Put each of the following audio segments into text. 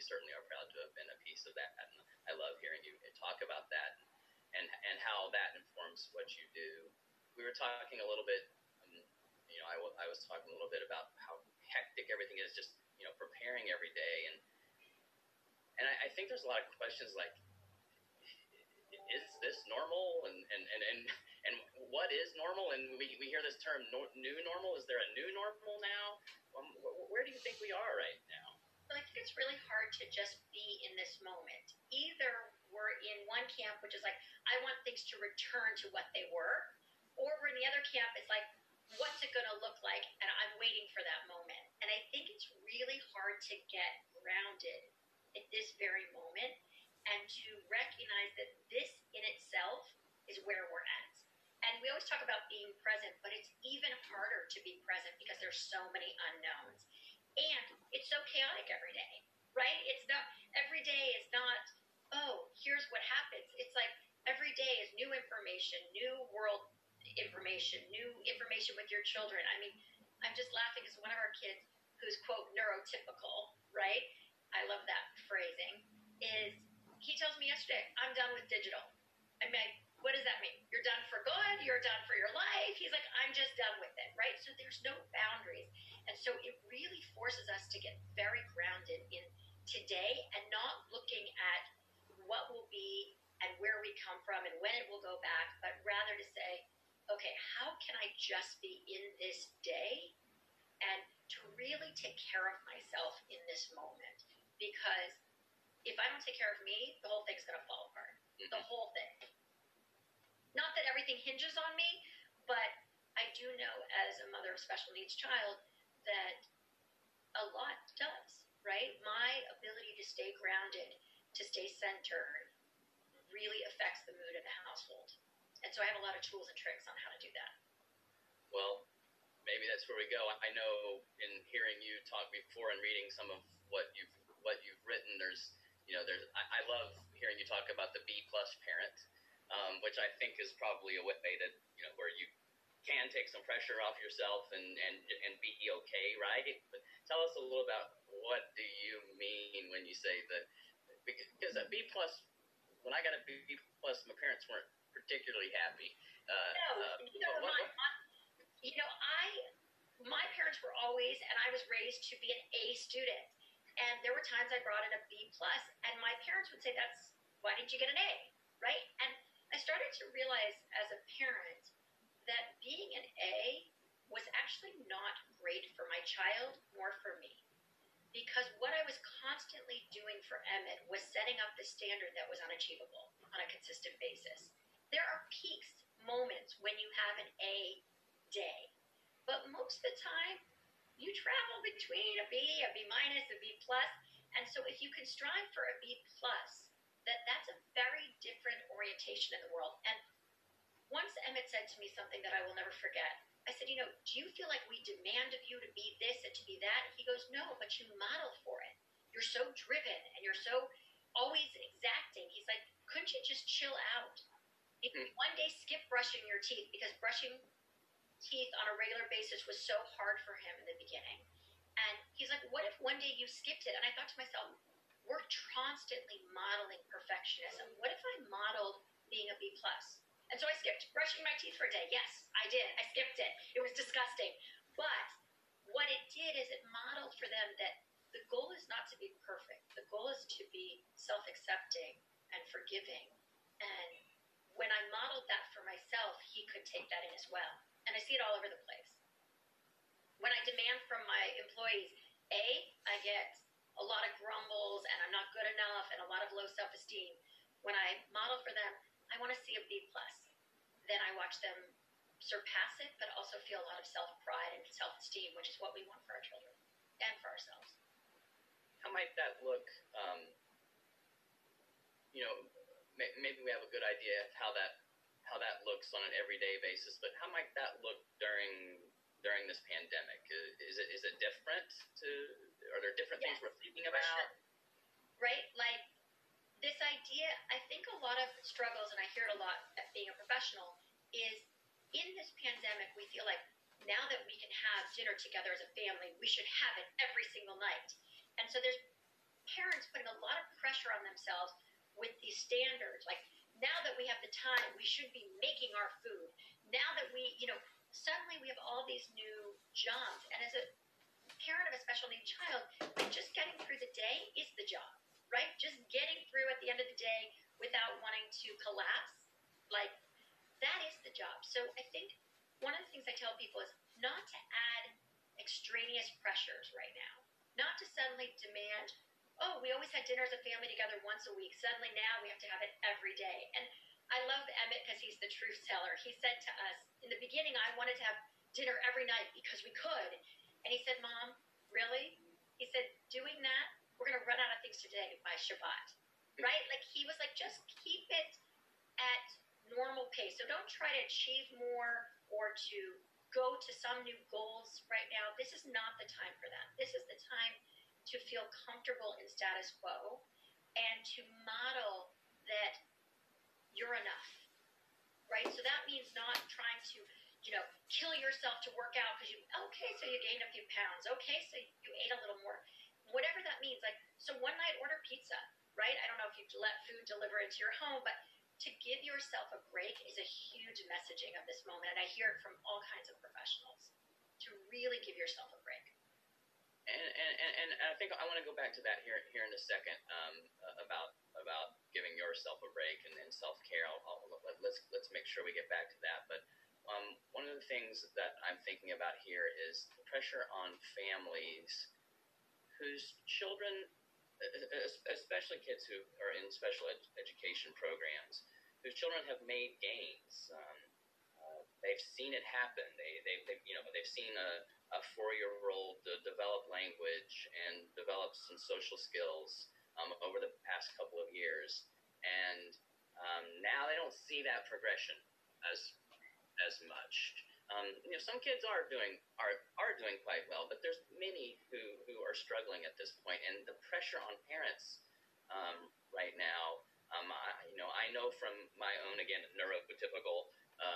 certainly are proud to have been a piece of that. And I love hearing you talk about that and how that informs what you do. We were talking a little bit, I was talking a little bit about how hectic everything is, just, preparing every day. And I think there's a lot of questions like, is this normal? And what is normal? And we hear this term new normal. Is there a new normal now? Where do you think we are right now? Well, I think it's really hard to just be in this moment. Either we're in one camp, which is like, I want things to return to what they were, or we're in the other camp, it's like, what's it going to look like? And I'm waiting for that moment. And I think it's really hard to get grounded at this very moment and to recognize that this in itself is where we're at. And we always talk about being present, but it's even harder to be present because there's so many unknowns. And it's so chaotic every day, right? It's not, every day is not, oh, here's what happens. It's like every day is new information, new world information, new information with your children. I mean, I'm just laughing because one of our kids who's, quote, neurotypical, right? I love that phrasing, is he tells me yesterday, I'm done with digital. I'm like, what does that mean? You're done for good? You're done for your life? He's like, I'm just done with it, right? So there's no boundaries. And so it really forces us to get very grounded in today and not looking at what will be and where we come from and when it will go back, but rather to say, okay, how can I just be in this day and to really take care of myself in this moment? Because if I don't take care of me, the whole thing's going to fall apart. The whole thing. Not that everything hinges on me, but I do know as a mother of special needs child that a lot does, right? My ability to stay grounded, to stay centered, really affects the mood of the household. And so I have a lot of tools and tricks on how to do that. Well, maybe that's where we go. I know in hearing you talk before and reading some of what you've written, I love hearing you talk about the B+ parent, which I think is probably a way that, where you can take some pressure off yourself and be okay, right? But tell us a little about what do you mean when you say that, because a B+, when I got a B+, my parents weren't particularly happy. My parents were always, and I was raised to be an A student. And there were times I brought in a B+, and my parents would say, why didn't you get an A, right? And I started to realize as a parent that being an A was actually not great for my child nor for me. Because what I was constantly doing for Emmett was setting up the standard that was unachievable on a consistent basis. There are peaks, moments when you have an A day. But most of the time, you travel between a B, a B-, a B+. And so if you can strive for a B+, that's a very different orientation in the world. And once Emmett said to me something that I will never forget. I said, do you feel like we demand of you to be this and to be that? He goes, no, but you model for it. You're so driven and you're so always exacting. He's like, couldn't you just chill out? One day skip brushing your teeth, because brushing teeth on a regular basis was so hard for him in the beginning. And he's like, what if one day you skipped it? And I thought to myself, we're constantly modeling perfectionism. What if I modeled being a B+? And so I skipped brushing my teeth for a day. Yes, I did. I skipped it. It was disgusting. But what it did is it modeled for them that the goal is not to be perfect. The goal is to be self-accepting and forgiving. And when I modeled that for myself, he could take that in as well. And I see it all over the place. When I demand from my employees, I get a lot of grumbles and I'm not good enough and a lot of low self-esteem. When I model for them, I want to see a B+. Then I watch them surpass it, but also feel a lot of self-pride and self-esteem, which is what we want for our children and for ourselves. How might that look? Maybe we have a good idea of how that looks on an everyday basis, but how might that look during this pandemic? Is it different? Are there different things we're thinking about? Sure. Right, like this idea. I think a lot of struggles, and I hear it a lot at being a professional, is in this pandemic we feel like now that we can have dinner together as a family, we should have it every single night. And so there's parents putting a lot of pressure on themselves with these standards. Like, now that we have the time, we should be making our food. Now that we, suddenly we have all these new jobs. And as a parent of a special needs child, like, just getting through the day is the job, right? Just getting through at the end of the day without wanting to collapse, like, that is the job. So I think one of the things I tell people is not to add extraneous pressures right now, not to suddenly demand, oh, we always had dinner as a family together once a week. Suddenly now we have to have it every day. And I love Emmett because he's the truth teller. He said to us, in the beginning, I wanted to have dinner every night because we could. And he said, Mom, really? He said, doing that, we're going to run out of things today by Shabbat, right? Like, he was like, just keep it at normal pace. So don't try to achieve more or to go to some new goals right now. This is not the time for that. This is the time to feel comfortable in status quo and to model that you're enough, right? So that means not trying to, kill yourself to work out because so you gained a few pounds. Okay, so you ate a little more. Whatever that means. Like, so one night order pizza, right? I don't know if you let food deliver into your home, but to give yourself a break is a huge messaging of this moment. And I hear it from all kinds of professionals, to really give yourself a break. And I think I want to go back to that here in a second, about giving yourself a break and self-care. Let's make sure we get back to that. But one of the things that I'm thinking about here is the pressure on families whose children, especially kids who are in special education programs, whose children have made gains. They've seen it happen. They've seen a 4-year-old develop language and develop some social skills over the past couple of years, and now they don't see that progression as much. Some kids are doing quite well, but there's many who are struggling at this point, and the pressure on parents right now. I know from my own, again, neurotypical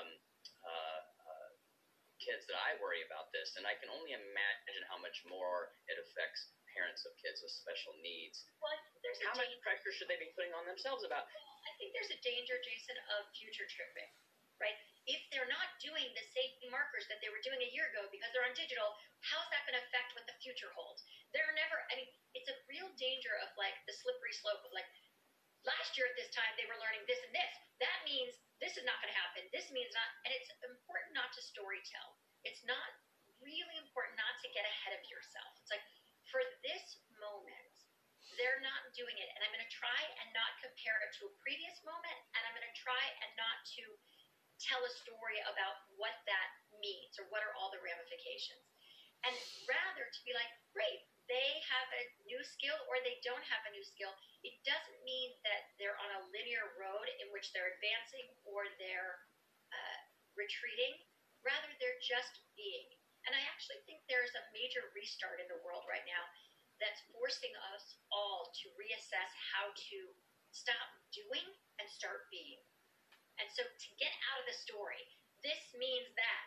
kids that I worry about this, and I can only imagine how much more it affects parents of kids with special needs. Well, how much pressure should they be putting on themselves about? Well, I think there's a danger, Jason, of future tripping, right? If they're not doing the safety markers that they were doing a year ago because they're on digital, how's that going to affect what the future holds? It's a real danger of, like, the slippery slope of, like, last year at this time they were learning this and this. That means this is not going to happen. This means not. And it's important not to storytell. It's not really important not to get ahead of yourself. It's like, for this moment, they're not doing it. And I'm going to try and not compare it to a previous moment. And I'm going to try and not to tell a story about what that means or what are all the ramifications. And rather to be like, great, they have a new skill or they don't have a new skill. It doesn't mean that they're on a linear road in which they're advancing or they're retreating. Rather, they're just being. And I actually think there's a major restart in the world right now that's forcing us all to reassess how to stop doing and start being. And so to get out of the story, this means that,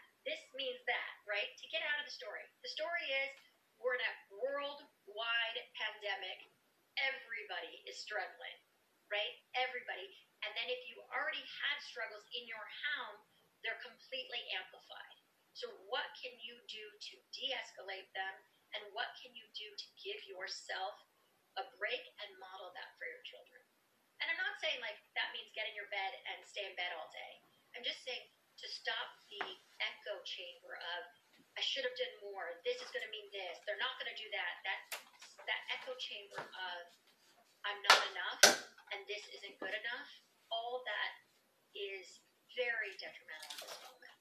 right? To get out of the story. The story is we're in a worldwide pandemic. Everybody is struggling, right? Everybody. And then if you already had struggles in your home, they're completely amplified. So what can you do to de-escalate them? And what can you do to give yourself a break and model that for your children? And I'm not saying, like, that means get in your bed and stay in bed all day. I'm just saying to stop the echo chamber of, I should have done more. This is going to mean this. They're not going to do that. That echo chamber of, I'm not enough and this isn't good enough. All that is very detrimental in this moment.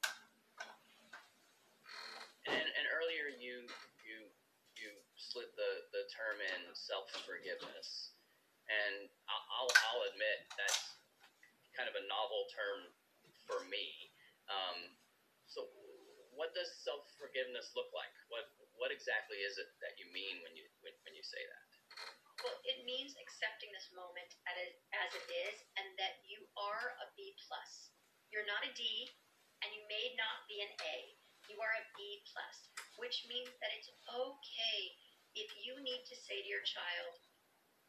And earlier you slid the term in self-forgiveness, and I'll admit that's kind of a novel term for me. So what does self-forgiveness look like? What exactly is it that you mean when you say that? Well, it means accepting this moment as it is, and that you are a B+. You're not a D, and you may not be an A. You are a B+, which means that it's okay if you need to say to your child,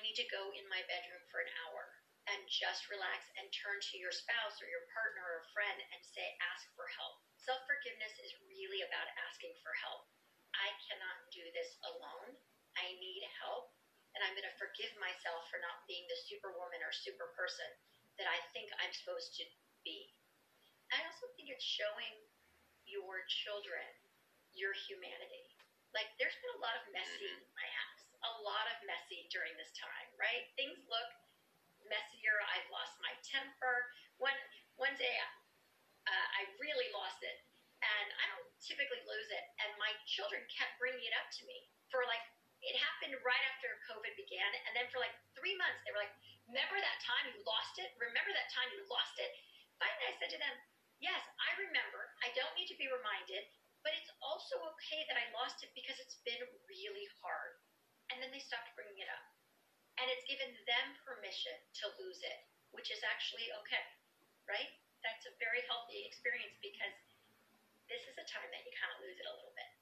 need to go in my bedroom for an hour and just relax and turn to your spouse or your partner or friend and say, ask for help. Self-forgiveness is really about asking for help. I cannot do this alone. I need help. And I'm going to forgive myself for not being the superwoman or super person that I think I'm supposed to be. I also think it's showing your children your humanity. Like, there's been a lot of messy in my house, a lot of messy during this time, right? Things look messier. I've lost my temper. One day, I really lost it, and I don't typically lose it. And my children kept bringing it up to me for like, it happened right after COVID began, and then for like 3 months, they were like, "Remember that time you lost it? Remember that time you lost it?" Finally, I said to them, "Yes, I remember. I don't need to be reminded, but it's also okay that I lost it because it's been really hard." And then they stopped bringing it up. And it's given them permission to lose it, which is actually okay, right? That's a very healthy experience because this is a time that you kind of lose it a little bit.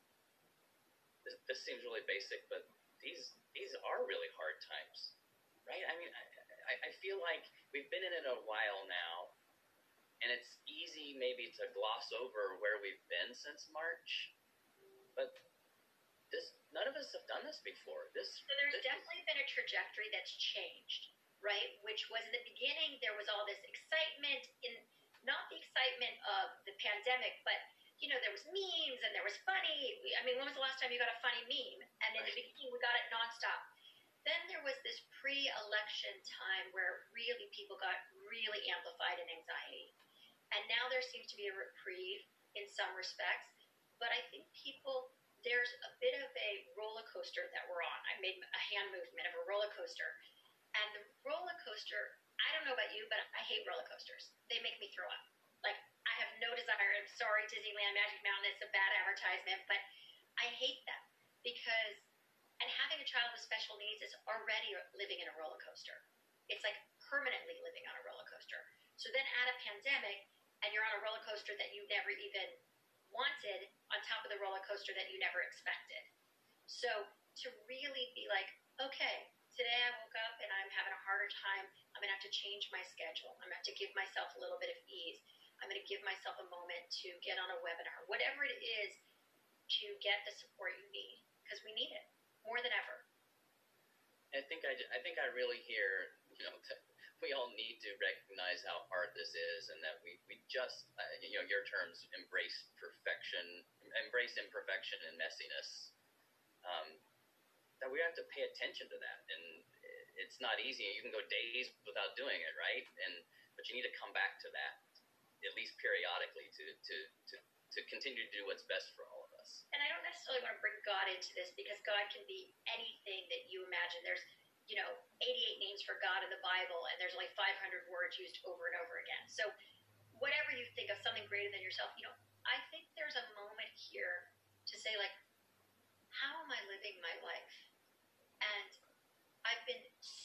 This seems really basic, but these are really hard times, right? I mean, I feel like we've been in it a while now, and it's easy maybe to gloss over where we've been since March, but none of us have done this before. So there's definitely been a trajectory that's changed, right? Which was in the beginning, there was all this excitement not the excitement of the pandemic, but there was memes and there was funny. I mean, when was the last time you got a funny meme? And in the beginning, we got it nonstop. Then there was this pre-election time where really people got really amplified in anxiety. And now there seems to be a reprieve in some respects, but I think there's a bit of a roller coaster that we're on. I made a hand movement of a roller coaster. And the roller coaster, I don't know about you, but I hate roller coasters. They make me throw up. Like, I have no desire. I'm sorry, Disneyland Magic Mountain, it's a bad advertisement, but I hate them because, and having a child with special needs is already living in a roller coaster. It's like permanently living on a roller coaster. So then add a pandemic, and you're on a roller coaster that you never even wanted on top of the roller coaster that you never expected. So to really be like, okay, today I woke up and I'm having a harder time. I'm going to have to change my schedule. I'm going to have to give myself a little bit of ease. I'm going to give myself a moment to get on a webinar, whatever it is, to get the support you need, because we need it more than ever. I think I really hear, we all need to recognize how hard this is, and that we just, your terms, embrace imperfection and messiness. That we have to pay attention to that, and it's not easy. You can go days without doing it, right? But you need to come back to that at least periodically to continue to do what's best for all of us. And I don't necessarily want to bring God into this, because God can be anything that you imagine. There's 88 names for God in the Bible, and there's only 500 words used over and over again. So whatever you think of something greater than yourself, I think there's a moment here to say, like, how am I living my life? And I've been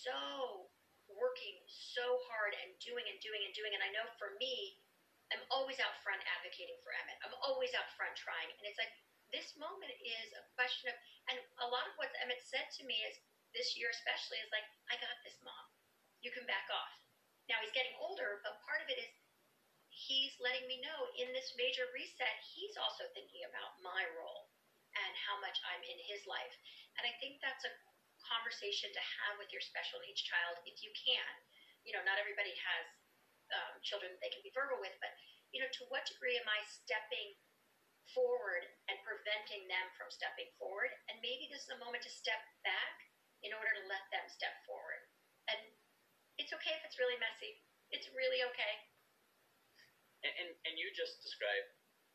working so hard and doing, and I know for me, I'm always out front advocating for Emmett. I'm always out front trying. And it's like, this moment is a question of, and a lot of what Emmett said to me is, this year especially, is like, I got this, Mom. You can back off. Now he's getting older, but part of it is he's letting me know in this major reset, he's also thinking about my role and how much I'm in his life. And I think that's a conversation to have with your special needs child if you can. Not everybody has children that they can be verbal with, but to what degree am I stepping forward and preventing them from stepping forward? And maybe this is a moment to step back in order to let them step forward. And it's okay if it's really messy. It's really okay. And you just described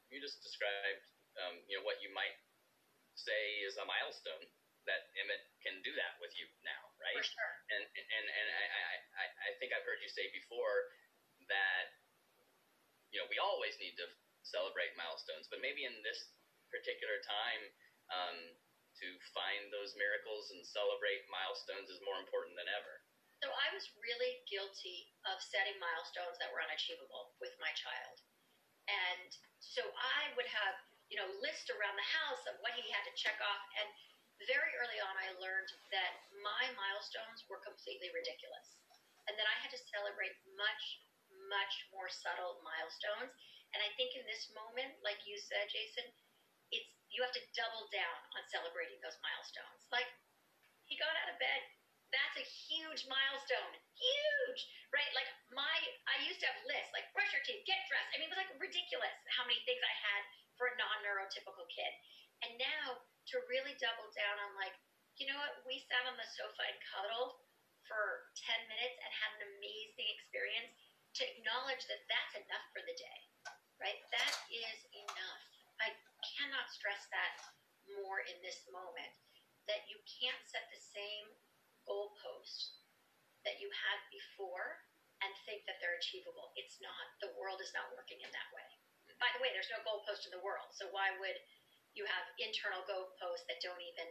what you might say is a milestone, that Emmett can do that with you now, right? For sure. And I think I've heard you say before that we always need to celebrate milestones, but maybe in this particular time, to find those miracles and celebrate milestones is more important than ever. So I was really guilty of setting milestones that were unachievable with my child. And so I would have, lists around the house of what he had to check off. And very early on, I learned that my my milestones were completely ridiculous. And then I had to celebrate much, much more subtle milestones. And I think in this moment, like you said, Jason, you have to double down on celebrating those milestones. Like, he got out of bed. That's a huge milestone. Huge, right? Like I used to have lists, like brush your teeth, get dressed. I mean, it was like ridiculous how many things I had for a non-neurotypical kid. And now to really double down on like, you know what? We sat on the sofa and cuddled for 10 minutes and had an amazing experience. To acknowledge that that's enough for the day, right? That is enough. I cannot stress that more in this moment, that you can't set the same goalposts that you had before and think that they're achievable. It's not. The world is not working in that way. By the way, there's no goalpost in the world, so why would you have internal goalposts that don't even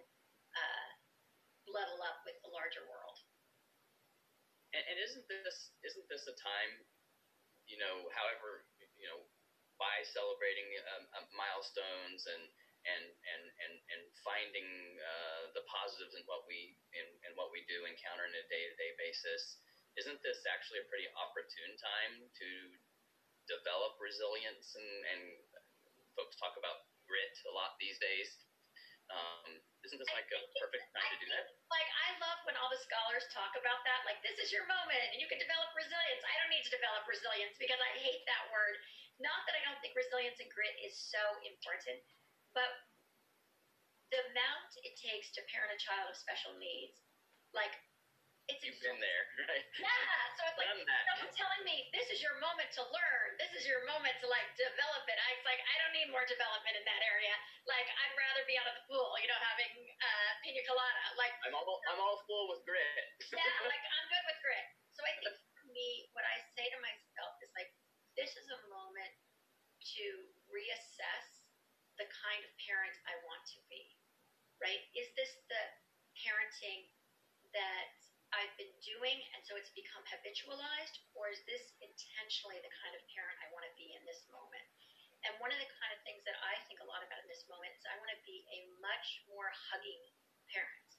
level up with the larger world? And isn't this a time, however, by celebrating milestones and finding the positives in what we do encounter on a day-to-day basis, isn't this actually a pretty opportune time to develop resilience? And folks talk about grit a lot these days. Isn't this like a perfect time to do that? Like, I love when all the scholars talk about that. Like, this is your moment, and you can develop resilience. I don't need to develop resilience because I hate that word. Not that I don't think resilience and grit is so important, but the amount it takes to parent a child of special needs, like, it's You've been there, right? Yeah, so it's like someone telling me this is your moment to learn, this is your moment to like develop it. It's like I don't need more development in that area. Like I'd rather be out at the pool, having pina colada. Like I'm all full with grit. Yeah, like I'm good with grit. So I think for me, what I say to myself is like, this is a moment to reassess the kind of parent I want to be. Right? Is this the parenting that I've been doing, and so it's become habitualized, or is this intentionally the kind of parent I want to be in this moment? And one of the kind of things that I think a lot about in this moment is I want to be a much more hugging parent.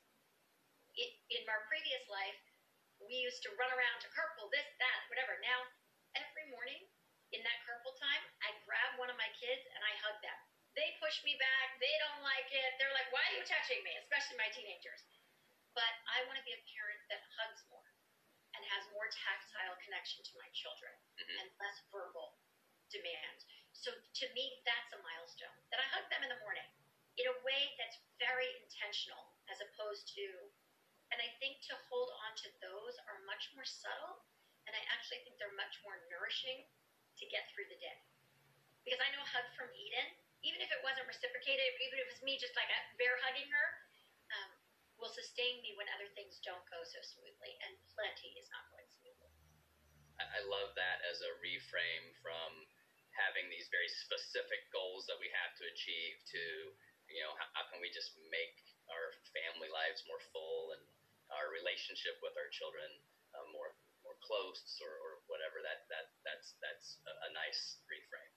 In our previous life, we used to run around to carpool, this, that, whatever. Now, every morning in that carpool time, I grab one of my kids and I hug them. They push me back. They don't like it. They're like, why are you touching me? Especially my teenagers. But I want to be a parent that hugs more and has more tactile connection to my children and less verbal demand. So to me, that's a milestone, that I hug them in the morning in a way that's very intentional as opposed to, and I think to hold on to those are much more subtle, and I actually think they're much more nourishing to get through the day. Because I know a hug from Eden, even if it wasn't reciprocated, even if it was me just like a bear hugging her, will sustain me when other things don't go so smoothly, and plenty is not going smoothly. I love that as a reframe from having these very specific goals that we have to achieve to, how can we just make our family lives more full and our relationship with our children more close or whatever. That's a nice reframe.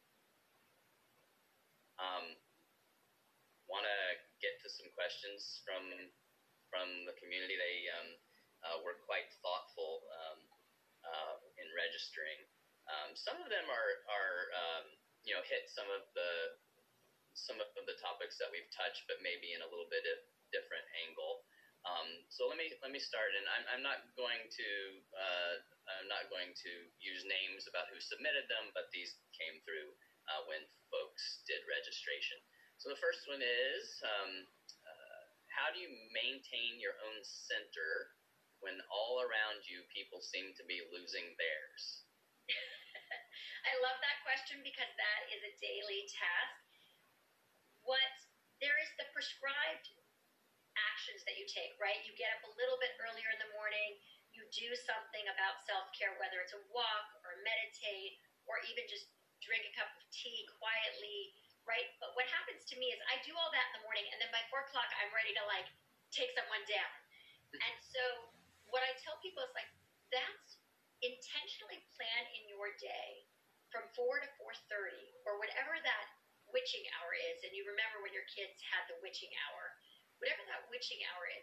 Want to get to some questions from the community. They were quite thoughtful in registering. Some of them are hit some of the topics that we've touched, but maybe in a little bit of different angle. So let me start, and I'm not going to use names about who submitted them, but these came through when folks did registration. So the first one is, how do you maintain your own center when all around you people seem to be losing theirs? I love that question because that is a daily task. There is the prescribed actions that you take, right? You get up a little bit earlier in the morning, you do something about self-care, whether it's a walk or meditate or even just drink a cup of tea quietly, right? But what happens to me is I do all that in the morning, and then by 4 o'clock, I'm ready to like take someone down. And so what I tell people is like, that's intentionally plan in your day from 4 to 4:30 or whatever that witching hour is. And you remember when your kids had the witching hour, whatever that witching hour is,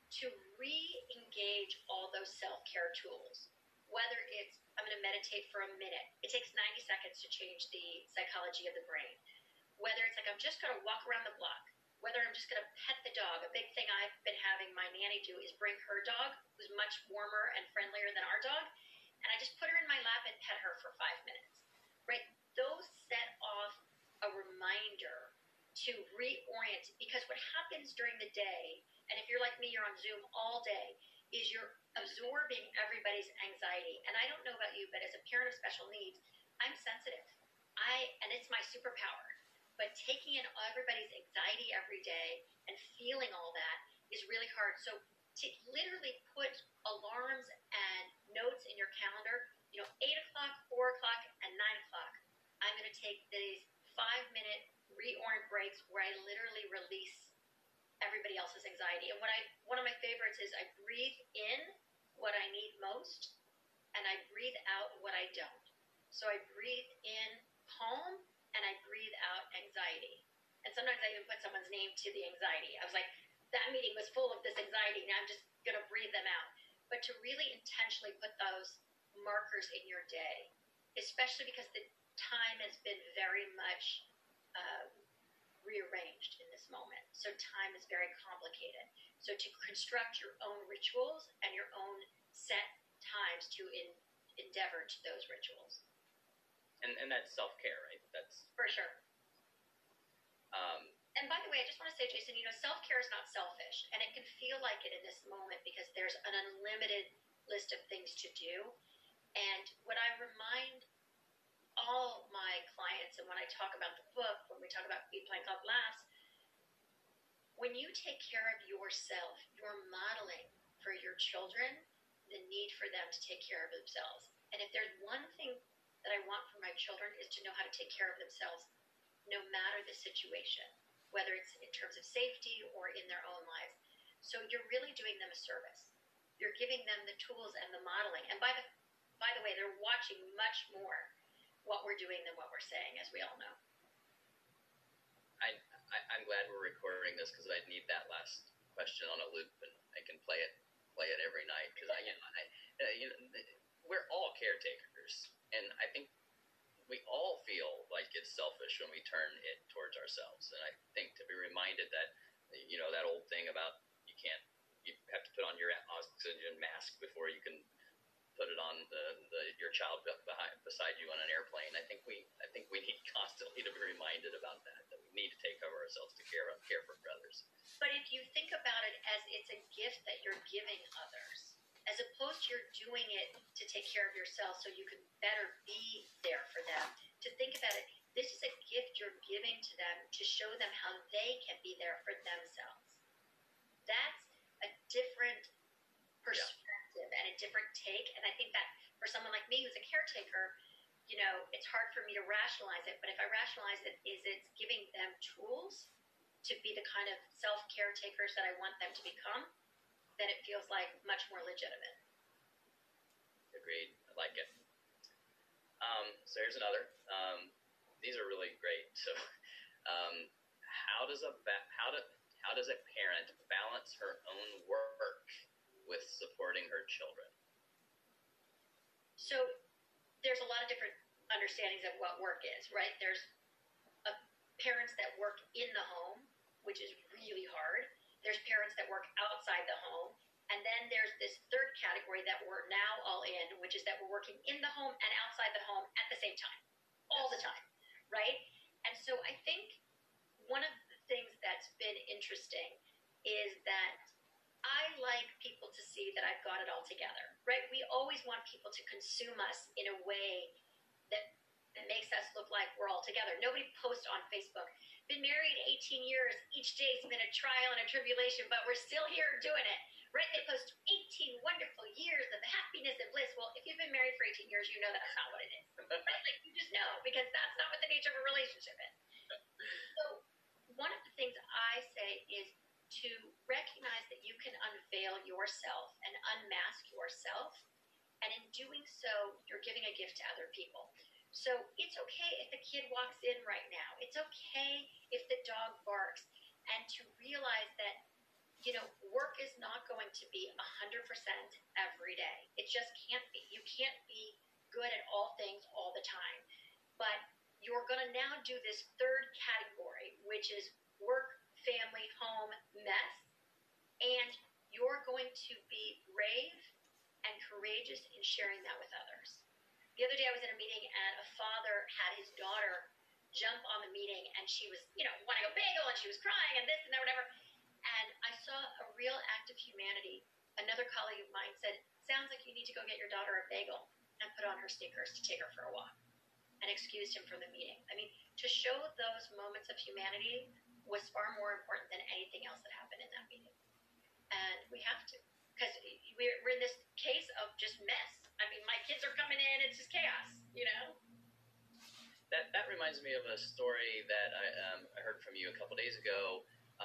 to re-engage all those self-care tools. Whether it's, I'm going to meditate for a minute. It takes 90 seconds to change the psychology of the brain. Whether it's like, I'm just going to walk around the block. Whether I'm just going to pet the dog. A big thing I've been having my nanny do is bring her dog, who's much warmer and friendlier than our dog, and I just put her in my lap and pet her for 5 minutes. Right? Those set off a reminder to reorient, because what happens during the day, and if you're like me, you're on Zoom all day, is you're absorbing everybody's anxiety. And I don't know about you, but as a parent of special needs, I'm sensitive. And it's my superpower. But taking in everybody's anxiety every day and feeling all that is really hard. So to literally put alarms and notes in your calendar, 8 o'clock, 4 o'clock, and 9 o'clock, I'm going to take these 5-minute reorient breaks where I literally release everybody else's anxiety. And one of my favorites is I breathe in what I need most, and I breathe out what I don't. So I breathe in calm, and I breathe out anxiety. And sometimes I even put someone's name to the anxiety. I was like, that meeting was full of this anxiety, now I'm just going to breathe them out. But to really intentionally put those markers in your day, especially because the time has been very much rearranged in this moment. So time is very complicated. So to construct your own rituals and your own set times to endeavor to those rituals. And that's self-care, right? That's for sure. And by the way, I just want to say, Jason, self-care is not selfish, and it can feel like it in this moment because there's an unlimited list of things to do. And what I remind all my clients, and when I talk about the book, when we talk about Be Playing Club Laughs, when you take care of yourself, you're modeling for your children the need for them to take care of themselves. And if there's one thing that I want for my children is to know how to take care of themselves, no matter the situation, whether it's in terms of safety or in their own lives. So you're really doing them a service. You're giving them the tools and the modeling. And by the way, they're watching much more what we're doing than what we're saying, as we all know. I'm glad we're recording this because I need that last question on a loop, and I can play it every night because we're all caretakers, and I think we all feel like it's selfish when we turn it towards ourselves. And I think to be reminded that that old thing about you have to put on your oxygen mask before you can put it on your child beside you on an airplane. I think we need constantly to be reminded about that we need to take care of ourselves to care for others. But if you think about it as it's a gift that you're giving others, as opposed to you're doing it to take care of yourself so you can better be there for them, to think about it, this is a gift you're giving to them to show them how they can be there for themselves. That's a different perspective and a different take. And I think that for someone like me who's a caretaker, it's hard for me to rationalize it. But if I rationalize it, it's giving them tools to be the kind of self-caretakers that I want them to become, then it feels like much more legitimate. Agreed. I like it. So here's another. These are really great. So, how does a parent balance her own work with supporting her children? So there's a lot of different understandings of what work is, right? There's parents that work in the home, which is really hard. There's parents that work outside the home. And then there's this third category that we're now all in, which is that we're working in the home and outside the home at the same time, all the time, right? And so I think one of the things that's been interesting is that I like people to see that I've got it all together, right? We always want people to consume us in a way that makes us look like we're all together. Nobody posts on Facebook, been married 18 years, each day's been a trial and a tribulation, but we're still here doing it, right? They post 18 wonderful years of happiness and bliss. Well, if you've been married for 18 years, you know that's not what it is, right? Like, you just know, because that's not what the nature of a relationship is. So one of the things I say is to recognize that you can unveil yourself and unmask yourself. And in doing so, you're giving a gift to other people. So it's okay if the kid walks in right now. It's okay if the dog barks. And to realize that work is not going to be 100% every day. It just can't be. You can't be good at all things all the time. But you're going to now do this third category, which is work, family, home, mess. And you're going to be brave and courageous in sharing that with others. The other day I was in a meeting and a father had his daughter jump on the meeting and she was, wanting a bagel and she was crying and this and that, whatever. And I saw a real act of humanity. Another colleague of mine said, sounds like you need to go get your daughter a bagel and put on her sneakers to take her for a walk, and excused him from the meeting. I mean, to show those moments of humanity was far more important than anything else that happened in that meeting. And we have to, because we're in this case of just mess. I mean, my kids are coming in, it's just chaos, That reminds me of a story that I heard from you a couple days ago,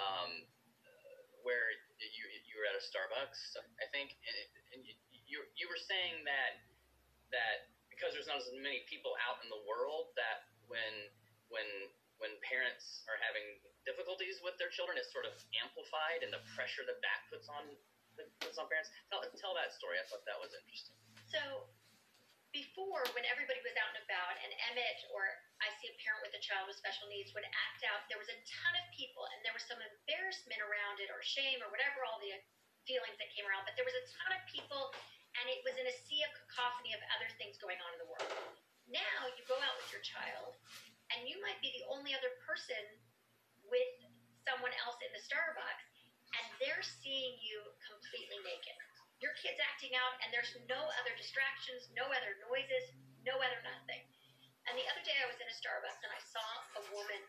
where you were at a Starbucks, I think, and you were saying that because there's not as many people out in the world, that when parents are having difficulties with their children, it's sort of amplified, and the pressure that puts on parents. Tell that story. I thought that was interesting. So before, when everybody was out and about, and Emmett, or I see a parent with a child with special needs, would act out, there was a ton of people, and there was some embarrassment around it, or shame, or whatever, all the feelings that came around, but there was a ton of people, and it was in a sea of cacophony of other things going on in the world. Now, you go out with your child, and you might be the only other person with someone else in the Starbucks, and they're seeing you completely naked. Your kid's acting out, and there's no other distractions, no other noises, no other nothing. And the other day I was in a Starbucks, and I saw a woman,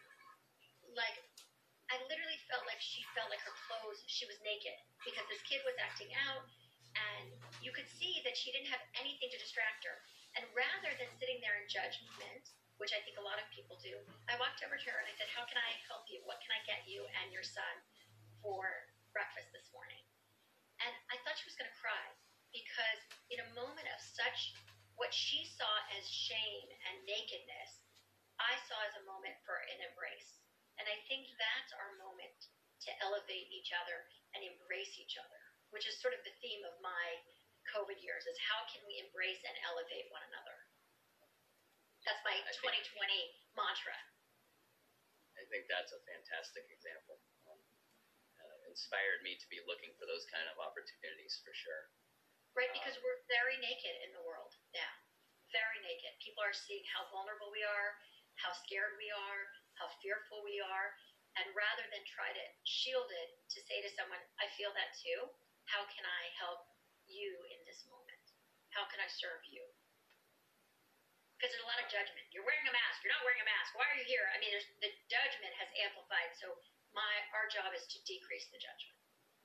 I literally felt like she felt like her clothes, she was naked, because this kid was acting out, and you could see that she didn't have anything to distract her. And rather than sitting there in judgment, which I think a lot of people do, I walked over to her and I said, how can I help you? What can I get you and your son for breakfast this morning? And I thought she was going to cry, because in a moment of such, what she saw as shame and nakedness, I saw as a moment for an embrace. And I think that's our moment to elevate each other and embrace each other, which is sort of the theme of my COVID years, is how can we embrace and elevate one another? That's my 2020 mantra. I think that's a fantastic example. Inspired me to be looking for those kind of opportunities for sure. Right, because we're very naked in the world now. Very naked. People are seeing how vulnerable we are, how scared we are, how fearful we are. And rather than try to shield it, to say to someone, I feel that too. How can I help you in this moment? How can I serve you? Because there's a lot of judgment. You're wearing a mask. You're not wearing a mask. Why are you here? I mean, the judgment has amplified. So our job is to decrease the judgment.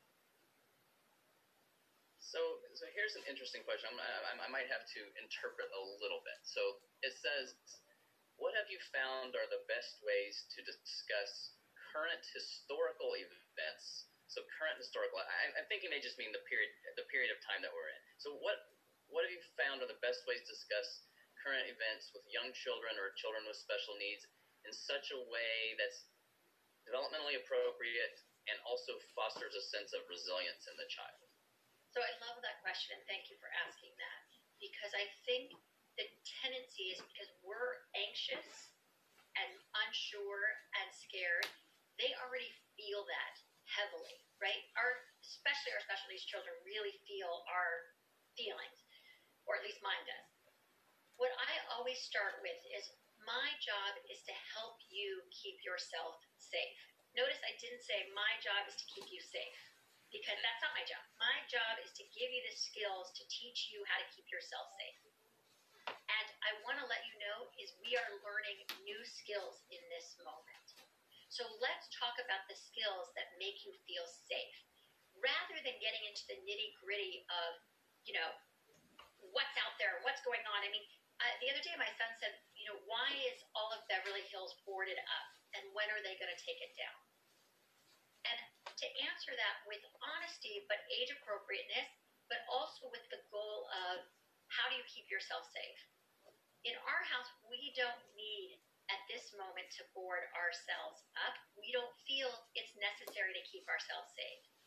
So here's an interesting question. I might have to interpret a little bit. So it says, what have you found are the best ways to discuss current historical events? So current historical, I'm thinking they just mean the period of time that we're in. So what have you found are the best ways to discuss current events with young children or children with special needs in such a way that's developmentally appropriate and also fosters a sense of resilience in the child? So I love that question, and thank you for asking that, because I think the tendency is, because we're anxious and unsure and scared, they already feel that heavily, right? Especially our special needs children really feel our feelings, or at least mine does. What I always start with is, my job is to help you keep yourself safe. Notice I didn't say my job is to keep you safe, because that's not my job. My job is to give you the skills to teach you how to keep yourself safe. And I want to let you know is we are learning new skills in this moment. So let's talk about the skills that make you feel safe, rather than getting into the nitty-gritty of, what's out there, what's going on. I mean, the other day my son said, why is all of Beverly Hills boarded up, and when are they going to take it down? And to answer that with honesty, but age appropriateness, but also with the goal of, how do you keep yourself safe? In our house, we don't need at this moment to board ourselves up. We don't feel it's necessary to keep ourselves safe.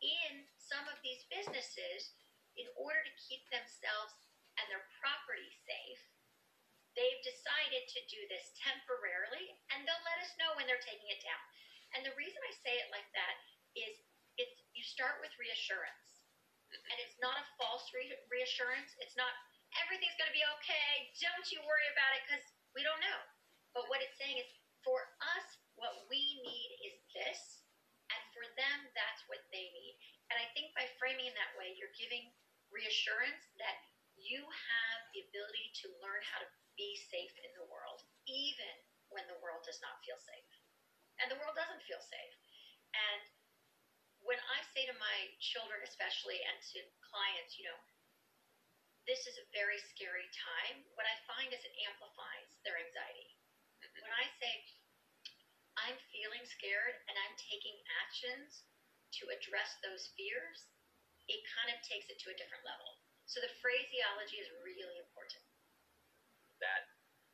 in some of these businesses, in order to keep themselves and their property safe, they've decided to do this temporarily, and they'll let us know when they're taking it down. And the reason I say it like that is you start with reassurance. And it's not a false reassurance. It's not, everything's going to be okay, don't you worry about it, because we don't know. But what it's saying is, for us, what we need is this, and for them, that's what they need. And I think by framing in that way, you're giving reassurance that you have the ability to learn how to be safe in the world, even when the world does not feel safe. And the world doesn't feel safe. And when I say to my children especially, and to clients, this is a very scary time, what I find is it amplifies their anxiety. When I say, I'm feeling scared and I'm taking actions to address those fears, it kind of takes it to a different level. So the phraseology is really important. That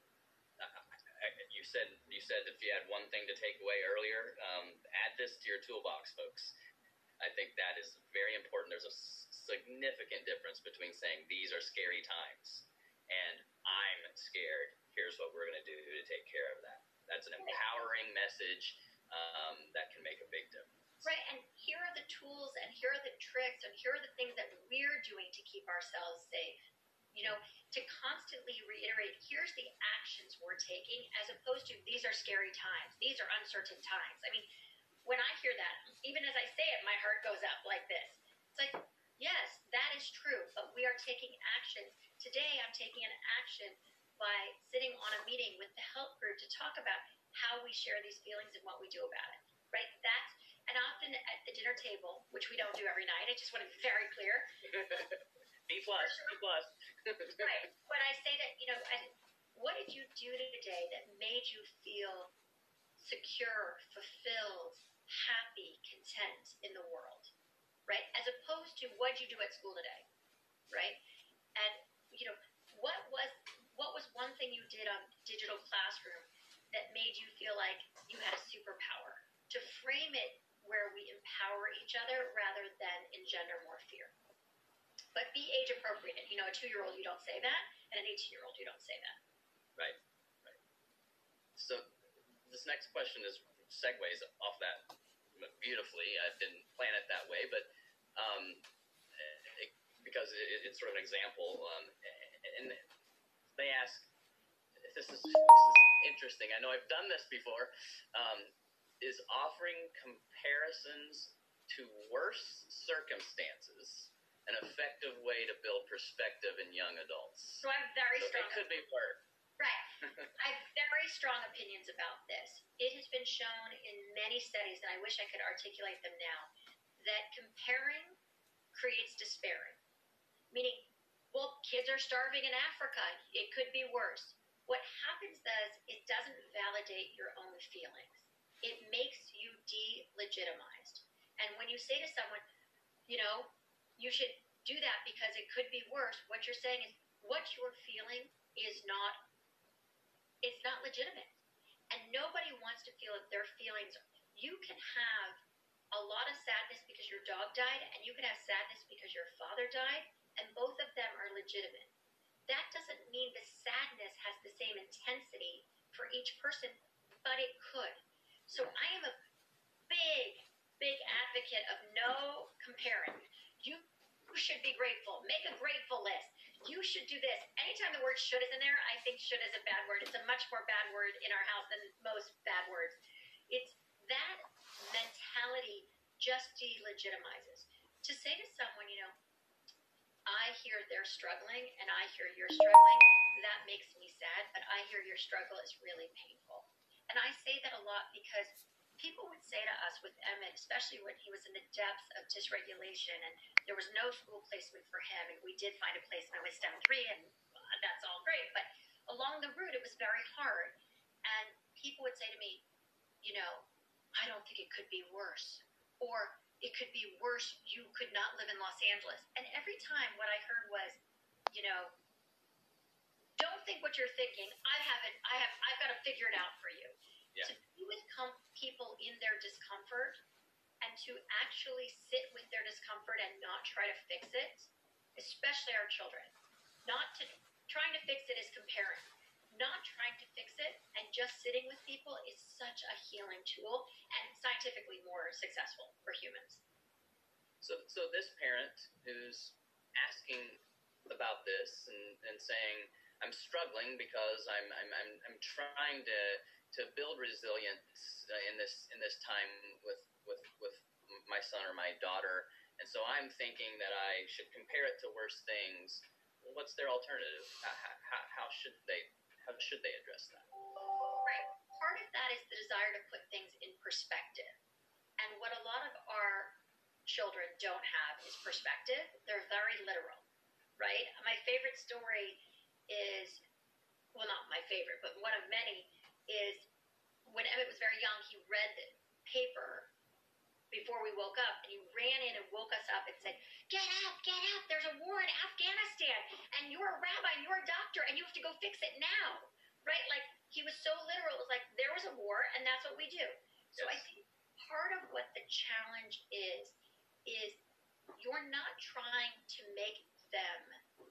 you said if you had one thing to take away earlier, add this to your toolbox, folks. I think that is very important. There's a significant difference between saying these are scary times and I'm scared. Here's what we're going to do to take care of that. That's an empowering message that can make a big difference. Right, and here are the tools, and here are the tricks, and here are the things that we're doing to keep ourselves safe. To constantly reiterate, here's the actions we're taking, as opposed to these are scary times, these are uncertain times. I mean, when I hear that, even as I say it, my heart goes up like this. It's like, yes, that is true, but we are taking actions. Today, I'm taking an action by sitting on a meeting with the help group to talk about how we share these feelings and what we do about it, right? And often at the dinner table, which we don't do every night, I just want to be very clear. B+. Right. When I say that, what did you do today that made you feel secure, fulfilled, happy, content in the world, right? As opposed to what did you do at school today, right? And, what was one thing you did on digital classroom that made you feel like you had a superpower? To frame it where we empower each other rather than engender more fear. But be age appropriate. A 2-year-old, you don't say that, and an 18-year-old, you don't say that. Right. So this next question segues off that beautifully. I didn't plan it that way, but because it's sort of an example. And they ask, this is interesting. I know I've done this before. Is offering comparisons to worse circumstances an effective way to build perspective in young adults? So I'm very strong. It could be worse. Right. I have very strong opinions about this. It has been shown in many studies, and I wish I could articulate them now, that comparing creates despairing. Meaning, well, kids are starving in Africa. It could be worse. What happens is it doesn't validate your own feelings. It makes you delegitimized. And when you say to someone, you should do that because it could be worse, what you're saying is what you're feeling is not legitimate. And nobody wants to feel that their feelings, you can have a lot of sadness because your dog died, and you can have sadness because your father died, and both of them are legitimate. That doesn't mean the sadness has the same intensity for each person, but it could. So I am a big advocate of no comparing. You should be grateful. Make a grateful list. You should do this. Anytime the word should is in there, I think should is a bad word. It's a much more bad word in our house than most bad words. It's that mentality just delegitimizes. To say to someone, I hear they're struggling and I hear you're struggling, that makes me sad, but I hear your struggle is really painful. And I say that a lot because people would say to us with Emmett, especially when he was in the depths of dysregulation and there was no school placement for him, and we did find a placement with STEM 3, and that's all great, but along the route it was very hard. And people would say to me, I don't think it could be worse. Or it could be worse, you could not live in Los Angeles. And every time what I heard was, don't think what you're thinking. I've got to figure it out for you. Yeah. To be with people in their discomfort and to actually sit with their discomfort and not try to fix it, especially our children. Not to trying to fix it is comparing. Not trying to fix it and just sitting with people is such a healing tool and scientifically more successful for humans. So this parent who's asking about this and saying, I'm struggling because I'm trying to build resilience in this time with my son or my daughter, and so I'm thinking that I should compare it to worse things. What's their alternative? How should they address that? Right. Part of that is the desire to put things in perspective, and what a lot of our children don't have is perspective. They're very literal, right? My favorite story is, well, not my favorite, but one of many is when Emmett was very young, he read the paper before we woke up, and he ran in and woke us up and said, get up, there's a war in Afghanistan, and you're a rabbi, and you're a doctor, and you have to go fix it now, right? Like, he was so literal. It was like, there was a war, and that's what we do. So I think part of what the challenge is you're not trying to make them,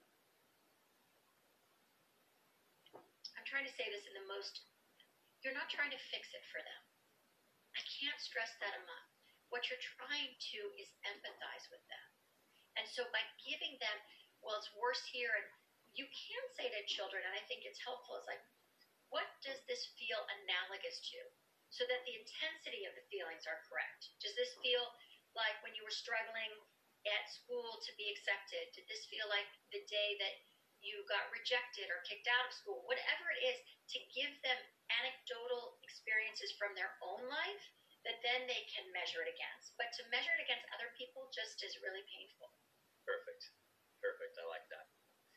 I'm trying to say this in the most, you're not trying to fix it for them. I can't stress that enough. What you're trying to is empathize with them. And so by giving them, well, it's worse here, and you can say to children, and I think it's helpful, it's like, what does this feel analogous to? So that the intensity of the feelings are correct. Does this feel like when you were struggling at school to be accepted? Did this feel like the day that you got rejected or kicked out of school? Whatever it is, to give them anecdotal experiences from their own life that then they can measure it against. But to measure it against other people just is really painful. Perfect. I like that.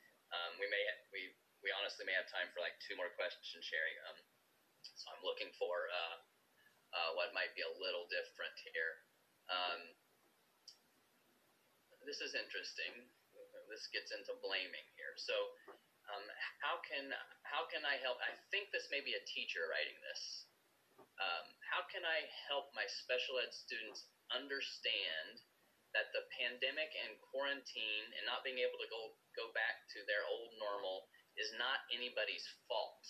We honestly may have time for like 2 more questions, Sherry. So I'm looking for what might be a little different here. This is interesting. This gets into blaming here. So, how can I help? I think this may be a teacher writing this. How can I help my special ed students understand that the pandemic and quarantine and not being able to go back to their old normal is not anybody's fault?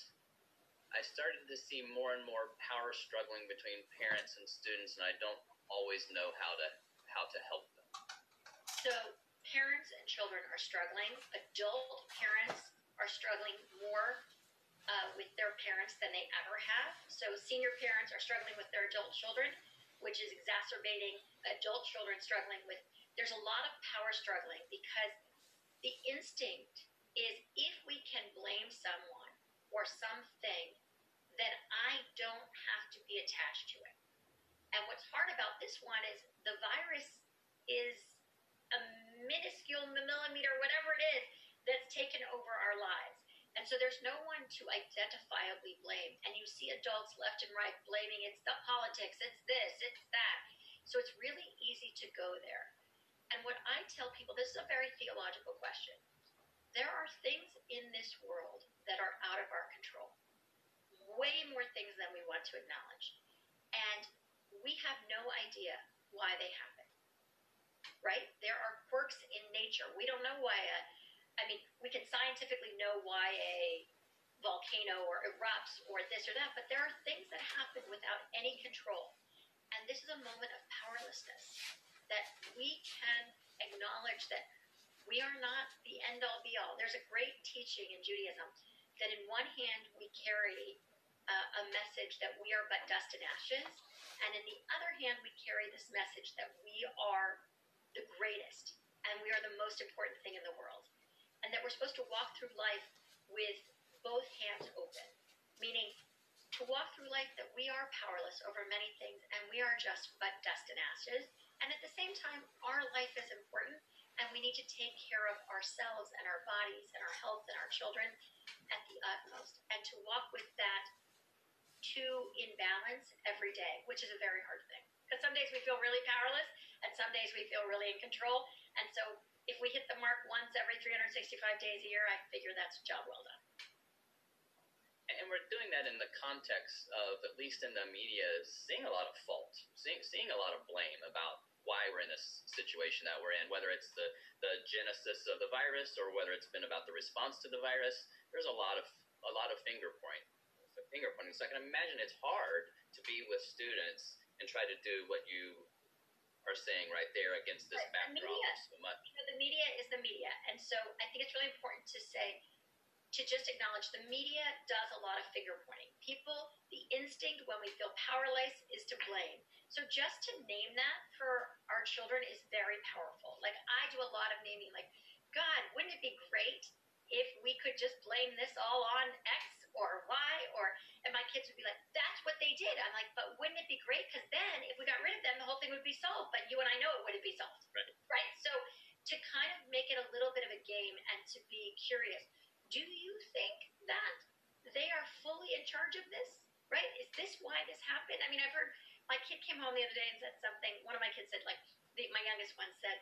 I started to see more and more power struggling between parents and students, and I don't always know how to help them. So parents and children are struggling. Adult parents are struggling more with their parents than they ever have. So senior parents are struggling with their adult children, which is exacerbating adult children struggling with. There's a lot of power struggling because the instinct is if we can blame someone or something, then I don't have to be attached to it. And what's hard about this one is the virus is a minuscule millimeter, whatever it is, that's taken over our lives. And so there's no one to identifiably blame. And you see adults left and right blaming, it's the politics, it's this, it's that. So it's really easy to go there. And what I tell people, this is a very theological question. There are things in this world that are out of our control. Way more things than we want to acknowledge. And we have no idea why they happen. Right? There are quirks in nature. We don't know why we can scientifically know why a volcano or erupts or this or that, but there are things that happen without any control. And this is a moment of powerlessness, that we can acknowledge that we are not the end-all be-all. There's a great teaching in Judaism that in one hand we carry a message that we are but dust and ashes, and in the other hand we carry this message that we are the greatest and we are the most important thing in the world, and that we're supposed to walk through life with both hands open, meaning to walk through life that we are powerless over many things and we are just but dust and ashes, and at the same time our life is important and we need to take care of ourselves and our bodies and our health and our children at the utmost, and to walk with that two in balance every day, which is a very hard thing. Because some days we feel really powerless, and some days we feel really in control. And so if we hit the mark once every 365 days a year, I figure that's a job well done. and we're doing that in the context of, at least in the media, seeing a lot of fault, seeing a lot of blame about why we're in this situation that we're in, whether it's the genesis of the virus or whether it's been about the response to the virus. There's a lot of finger pointing. So I can imagine it's hard to be with students and try to do what you are saying right there against this backdrop so much. The media is the media, and so I think it's really important to just acknowledge the media does a lot of finger pointing. People, the instinct when we feel powerless is to blame. So just to name that for our children is very powerful. Like, I do a lot of naming, like, God, wouldn't it be great if we could just blame this all on X or Y, and my kids would be like, that's what they did. I'm like, but wouldn't it be great? Because then if we got rid of them, the whole thing would be solved. But you and I know it wouldn't be solved. Right? So to kind of make it a little bit of a game and to be curious, do you think that they are fully in charge of this? Right? Is this why this happened? I mean, I've heard, my kid came home the other day and said something. One of my kids said, like, my youngest one said,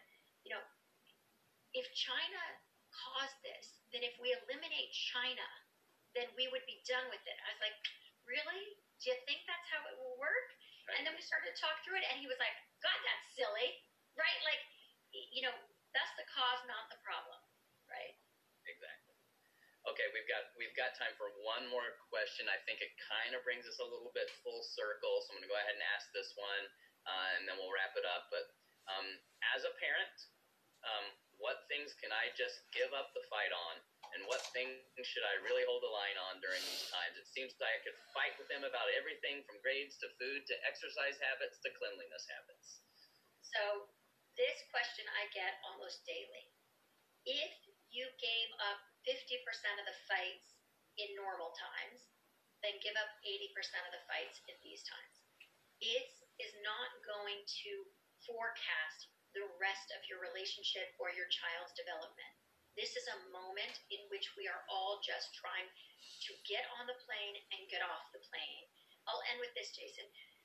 if China caused this, then if we eliminate China, then we would be done with it. I was like, really? Do you think that's how it will work? Right. And then we started to talk through it, and he was like, God, that's silly, right? Like, that's the cause, not the problem, right? Exactly. Okay, we've got time for one more question. I think it kind of brings us a little bit full circle, so I'm going to go ahead and ask this one, and then we'll wrap it up. But as a parent, what things can I just give up the fight on? And what things should I really hold the line on during these times? It seems like I could fight with them about everything from grades to food to exercise habits to cleanliness habits. So this question I get almost daily. If you gave up 50% of the fights in normal times, then give up 80% of the fights in these times. It is not going to forecast the rest of your relationship or your child's development. This is a moment in which we are all just trying to get on the plane and get off the plane. I'll end with this, Jason.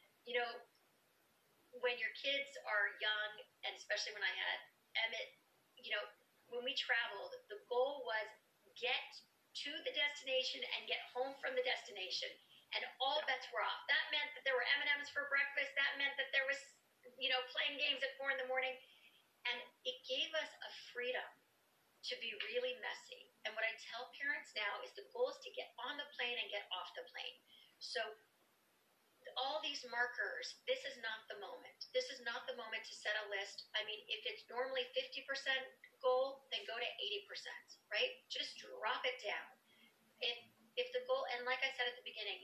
When your kids are young, and especially when I had Emmett, when we traveled, the goal was get to the destination and get home from the destination. And all bets were off. That meant that there were M&Ms for breakfast. That meant that there was, playing games at 4 a.m. And it gave us a freedom to be really messy. And what I tell parents now is the goal is to get on the plane and get off the plane. So all these markers, this is not the moment. This is not the moment to set a list. I mean, if it's normally 50% goal, then go to 80%, right? Just drop it down. If the goal, and like I said at the beginning,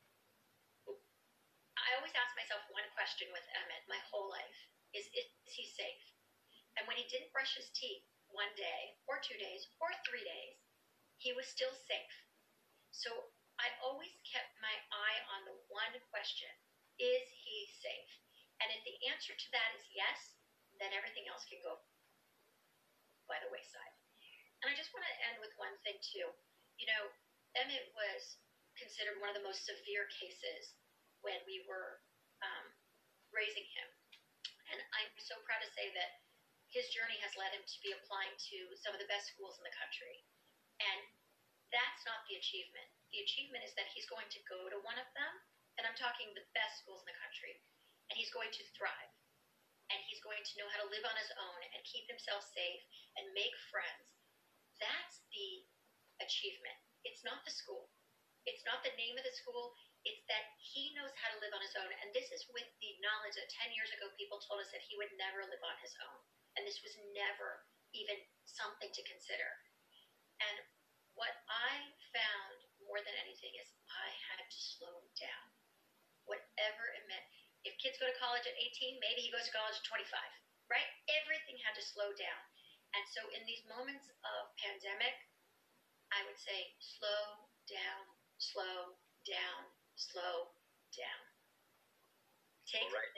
I always ask myself one question with Emmett my whole life is he safe? And when he didn't brush his teeth 1 day or 2 days or 3 days, he was still safe. So I always kept my eye on the one question, is he safe? And if the answer to that is yes, then everything else can go by the wayside. And I just want to end with one thing too. Emmett was considered one of the most severe cases when we were raising him. And I'm so proud to say that his journey has led him to be applying to some of the best schools in the country. And that's not the achievement. The achievement is that he's going to go to one of them, and I'm talking the best schools in the country, and he's going to thrive. And he's going to know how to live on his own and keep himself safe and make friends. That's the achievement. It's not the school. It's not the name of the school. It's that he knows how to live on his own. And this is with the knowledge that 10 years ago people told us that he would never live on his own. And this was never even something to consider. And what I found more than anything is I had to slow down. Whatever it meant. If kids go to college at 18, maybe he goes to college at 25, right? Everything had to slow down. And so in these moments of pandemic, I would say slow down, slow down, slow down. Take the,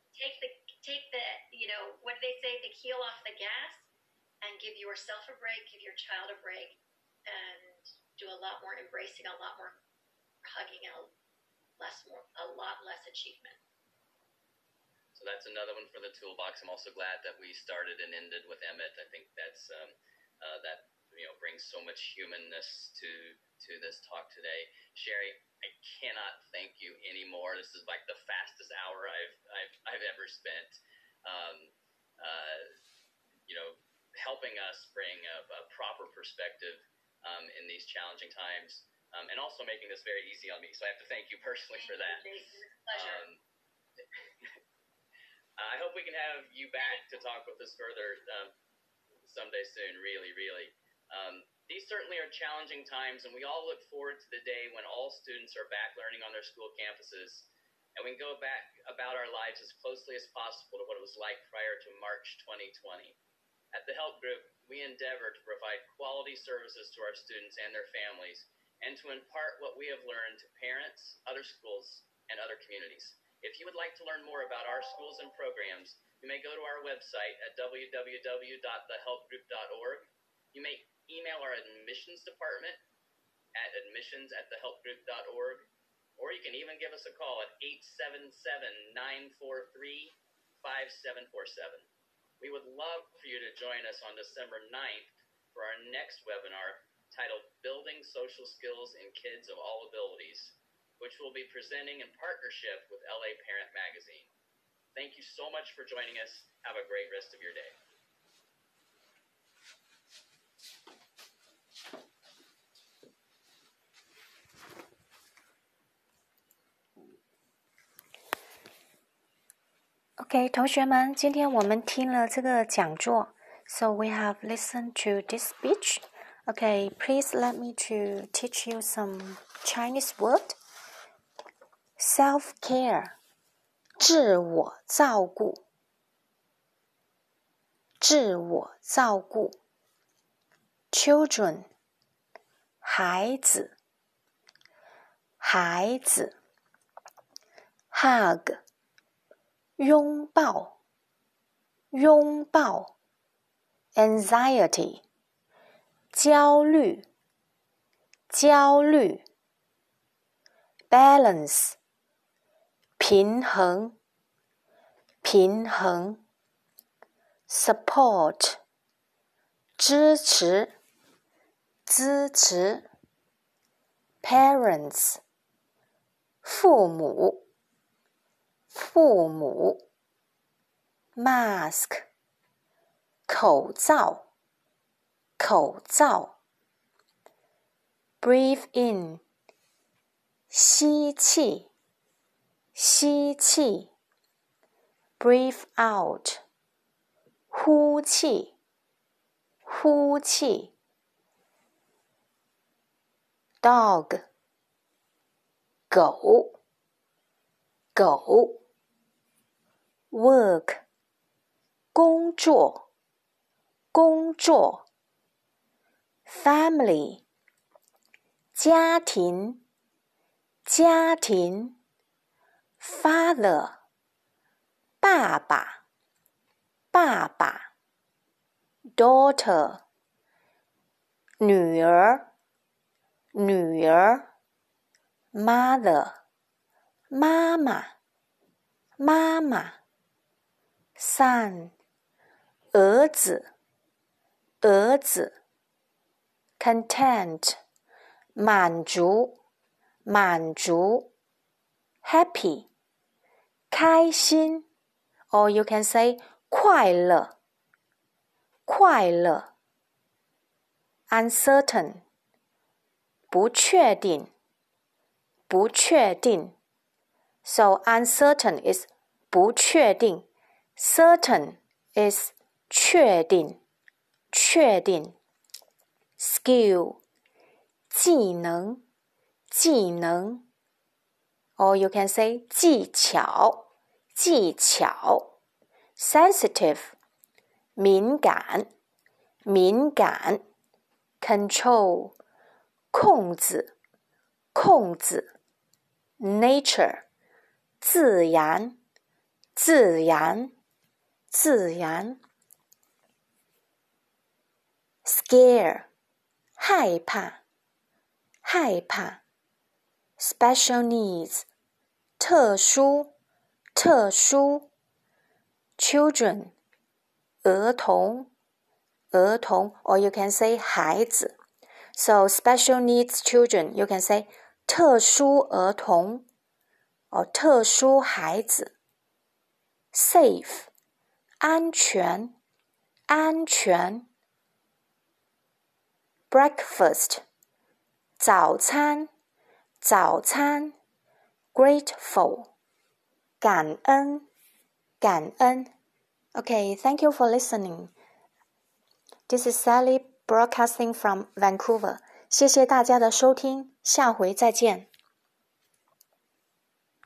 what do they say, the heel off the gas, and give yourself a break, give your child a break, and do a lot more embracing, a lot more hugging, and a lot less achievement. So that's another one for the toolbox. I'm also glad that we started and ended with Emmett. I think that's that brings so much humanness to this talk today. Sherry, I cannot thank you anymore. This is like the fastest hour I've ever spent. Helping us bring a proper perspective in these challenging times, and also making this very easy on me. So I have to thank you personally for that. Pleasure. I hope we can have you back to talk with us further someday soon. Really. These certainly are challenging times, and we all look forward to the day when all students are back learning on their school campuses, and we can go back about our lives as closely as possible to what it was like prior to March 2020. At the Help Group, we endeavor to provide quality services to our students and their families, and to impart what we have learned to parents, other schools, and other communities. If you would like to learn more about our schools and programs, you may go to our website at www.thehelpgroup.org. You may email our admissions department at admissions@thehelpgroup.org, or you can even give us a call at 877-943-5747. We would love for you to join us on December 9th for our next webinar titled Building Social Skills in Kids of All Abilities, which we'll be presenting in partnership with LA Parent Magazine. Thank you so much for joining us. Have a great rest of your day. OK， 同学们，今天我们听了这个讲座 ，so we have listened to this speech. OK, please let me to teach you some Chinese word. Self-care, 自我照顾，自我照顾。Children, 孩子，孩子。Hug, 拥抱，拥抱。Anxiety, 焦虑，焦虑。Balance, 平衡，平衡。Support, 支持，支持。Parents, 父母，父母。Mask, 口罩，口罩。Breathe in, 吸气，吸气。Breathe out, 呼气，呼气。Dog, 狗，狗。Work, 工作，工作。Family, 家庭，家庭。Father, 爸爸，爸爸。Daughter, 女儿，女儿。Mother, 妈妈，妈妈。Son, 儿子，儿子。Content, 满足，满足。Happy, 开心 or you can say 快乐，快乐。Uncertain, 不确定，不确定。So uncertain is 不确定， certain is 确定，确定。Skill, 技能，技能。Or you can say 技巧，技巧。Sensitive, 敏感，敏感。Control, 控制，控制。Nature, 自然，自然，自然。Scare, 害怕，害怕。Special needs, 特殊，特殊。Children, 儿童，儿童。Or you can say 孩子， So special needs children, you can say 特殊儿童 or 特殊孩子。Safe, 安全，安全。Breakfast, 早餐，早餐。Grateful, 感恩，感恩。Okay, thank you for listening. This is Sally broadcasting from Vancouver. 谢谢大家的收听，下回再见。